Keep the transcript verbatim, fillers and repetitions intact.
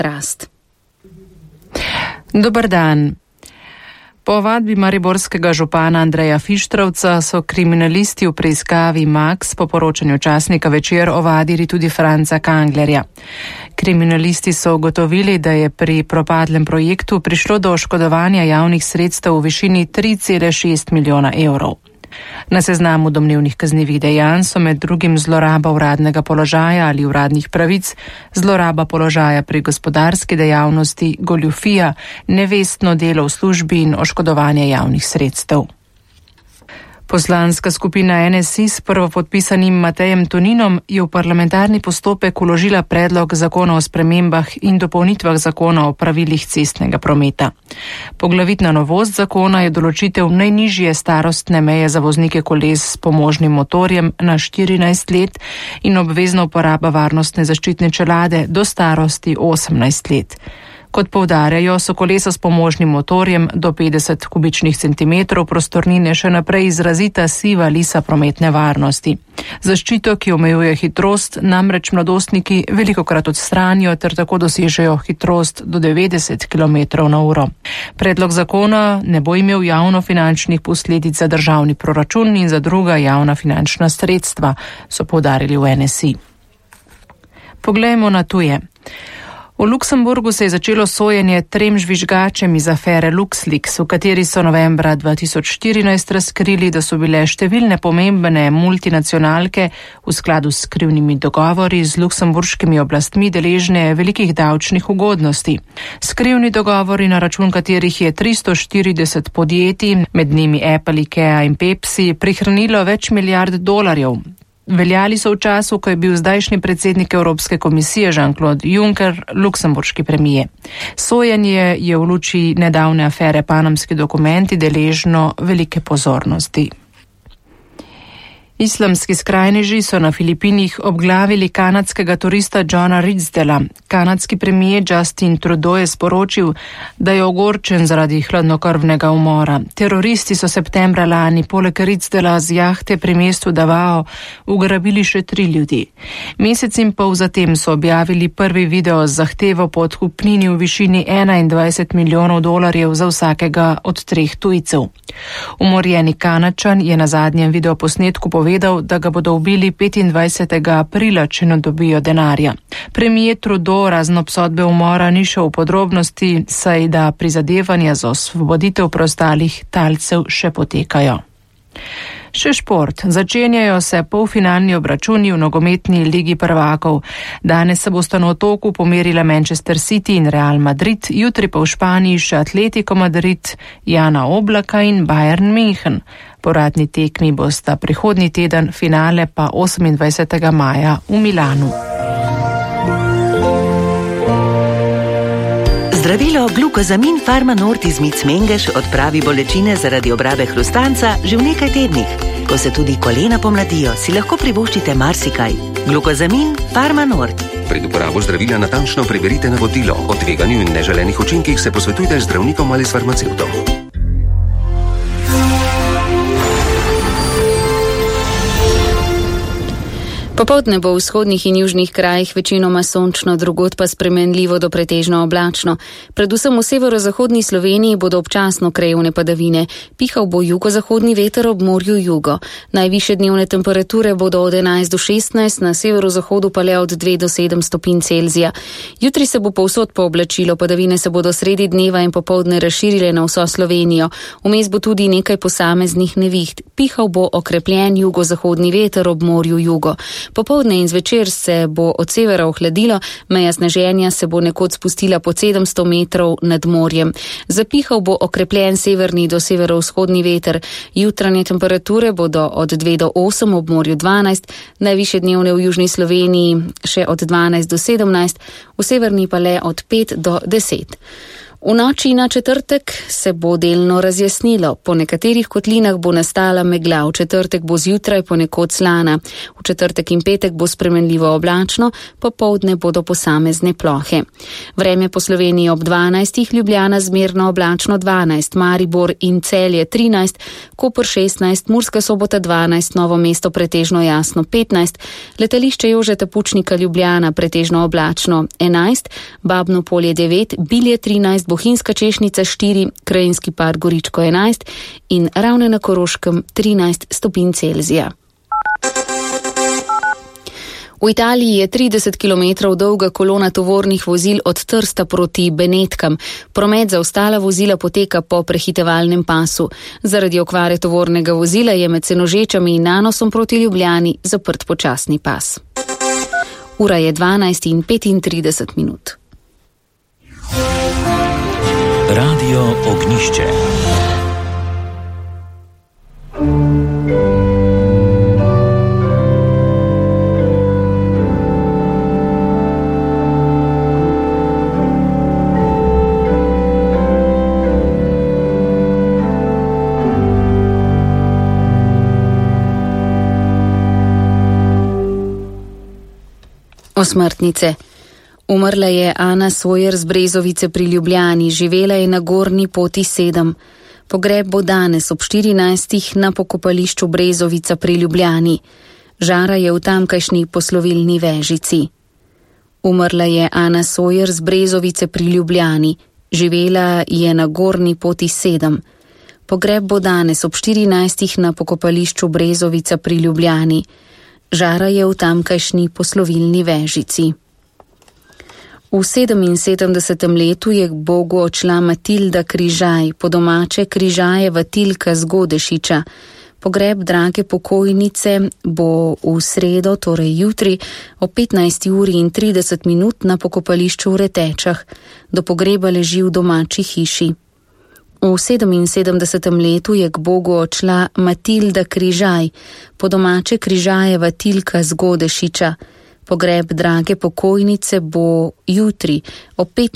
rast. Dober dan. Po ovadbi mariborskega župana Andreja Fištravca so kriminalisti v preiskavi Max po poročanju časnika Večer ovadili tudi Franca Kanglerja. Kriminalisti so ugotovili, da je pri propadlem projektu prišlo do oškodovanja javnih sredstev v višini tri cele šest milijona evrov. Na seznamu domnevnih kaznivih dejanj so med drugim zloraba uradnega položaja ali uradnih pravic, zloraba položaja pri gospodarski dejavnosti, goljufija, nevestno delo v službi in oškodovanje javnih sredstev. Poslanska skupina N S I s prvopodpisanim Matejem Toninom je v parlamentarni postopek vložila predlog zakona o spremembah in dopolnitvah zakona o pravilih cestnega prometa. Poglavitna novost zakona je določitev najnižje starostne meje za voznike koles s pomožnim motorjem na štirinajst let in obvezna uporaba varnostne zaščitne čelade do starosti osemnajst let. Kot poudarjajo, so kolesa s pomožnim motorjem do petdeset kubičnih centimetrov prostornine še naprej izrazita siva lisa prometne varnosti. Zaščito, ki omejuje hitrost, namreč mladostniki velikokrat odstranijo ter tako dosežejo hitrost do devetdeset kilometrov na uro. Predlog zakona ne bo imel javnofinančnih posledic za državni proračun in za druga javna finančna sredstva, so poudarili v N S I. Poglejmo na tuje. V Luksemburgu se je začelo sojenje trem žvižgačem iz afere LuxLeaks, v kateri so novembra dva tisoč štirinajst razkrili, da so bile številne pomembne multinacionalke v skladu s skrivnimi dogovori z luksemburškimi oblastmi deležne velikih davčnih ugodnosti. Skrivni dogovori, na račun katerih je tristo štirideset podjetij, med njimi Apple, IKEA in Pepsi, prihranilo več milijard dolarjev. Veljali so v času, ko je bil zdajšnji predsednik Evropske komisije Jean-Claude Juncker luksemburški premijer. Sojenje je v luči nedavne afere Panamski dokumenti deležno velike pozornosti. Islamski skrajneži so na Filipinih obglavili kanadskega turista Johna Ridsdela. Kanadski premijer Justin Trudeau je sporočil, da je ogorčen zaradi hladnokrvnega umora. Teroristi so septembra lani poleg Ridsdela z jahte pri mestu Davao ugrabili še tri ljudi. Mesec in pol zatem so objavili prvi video z zahtevo po odkupnini v višini enaindvajset milijonov dolarjev za vsakega od treh tujcev. Umorjeni Kanadčan je na zadnjem videoposnetku povedal, da ga bodo ubili petindvajsetega aprila, če ne dobijo denarja. Premijer Trudeau razen obsodbe umora ni šel v podrobnosti, saj da prizadevanja za osvoboditev preostalih talcev še potekajo. Še šport. Začenjajo se polfinalni obračuni v nogometni ligi prvakov. Danes se bosta na Otoku pomerila Manchester City in Real Madrid, jutri pa v Španiji še Atletico Madrid, Jana Oblaka in Bayern München. Poradni tekmi bosta prihodnji teden, finale pa osemindvajsetega maja v Milanu. Zdravilo Glukozamin Pharma Nord iz Mic Mengeš odpravi bolečine zaradi obrabe hrustanca že v nekaj tednih. Ko se tudi kolena pomladijo, si lahko privoščite marsikaj. Glukozamin Pharma Nord. Pred uporabo zdravila natančno preverite navodilo. O tveganju in neželenih učinkih se posvetujte z zdravnikom ali s farmacevtom. Popoldne bo v vzhodnih in južnih krajih večinoma sončno, drugod pa spremenljivo do pretežno oblačno. Predvsem v severozahodni Sloveniji bodo občasno krajevne padavine. Pihal bo jugozahodni veter ob morju jugo. Najvišje dnevne temperature bodo od enajst do šestnajst, na severozahodu pa le od dve do sedem stopinj Celzija. Jutri se bo povsod pooblačilo, padavine se bodo sredi dneva in popoldne razširile na vso Slovenijo. Vmes bo tudi nekaj posameznih neviht. Pihal bo okrepljen jugozahodni veter ob morju jugo. Popoldne in zvečer se bo od severa ohladilo, meja sneženja se bo nekod spustila pod sedemsto metrov nad morjem. Zapihal bo okrepljen severni do severovzhodni veter. Jutranje temperature bodo od dve do osem, ob morju dvanajst, najvišje dnevne v južni Sloveniji še od dvanajst do sedemnajst, v severni pa le od pet do deset. V noči na četrtek se bo delno razjasnilo. Po nekaterih kotlinah bo nastala megla, v četrtek bo zjutraj ponekod slana. V četrtek in petek bo spremenljivo oblačno, popoldne bodo posamezne plohe. Vreme po Sloveniji ob dvanajstih, Ljubljana zmerno oblačno dvanajst, Maribor in Celje trinajst, Koper šestnajst, Murska Sobota dvanajst, Novo mesto pretežno jasno petnajst, letališče Jožeta Pučnika Ljubljana pretežno oblačno enajst, Babno Polje devet, Bilje trinajst, Bohinjska Češnica štiri, Krajinski park Goričko enajst in Ravne na Koroškem trinajst stopinj Celzija. V Italiji je trideset kilometrov dolga kolona tovornih vozil od Trsta proti Benetkam. Promet za ostala vozila poteka po prehitevalnem pasu. Zaradi okvare tovornega vozila je med Senožečami in Nanosom proti Ljubljani zaprt počasni pas. Ura je dvanajst in petintrideset minut. Radio Ognišče. Osmrtnice. Umrla je Ana Sawyer z Brezovice pri Ljubljani, živela je na Gornji poti sedem. Pogreb bo danes ob štirinajstih na pokopališču Brezovica pri Ljubljani. Žara je v tamkajšnji poslovilni vežici. Umrla je Ana Sawyer z Brezovice pri Ljubljani, živela je na Gornji poti sedem. Pogreb bo danes ob štirinajstih na pokopališču Brezovica pri Ljubljani. Žara je v tamkajšnji poslovilni vežici. V sedeminsedemdesetem letu je k Bogu odšla Matilda Križaj, po domače Križajeva Tilka z Godešiča. Pogreb drage pokojnice bo v sredo, torej jutri, o petnajsti uri in trideset minut na pokopališču v Retečah. Do pogreba leži v domači hiši. V sedeminsedemdesetem letu je k Bogu odšla Matilda Križaj, po domače Križajeva Tilka z Godešiča. Pogreb drage pokojnice bo jutri o petnajsti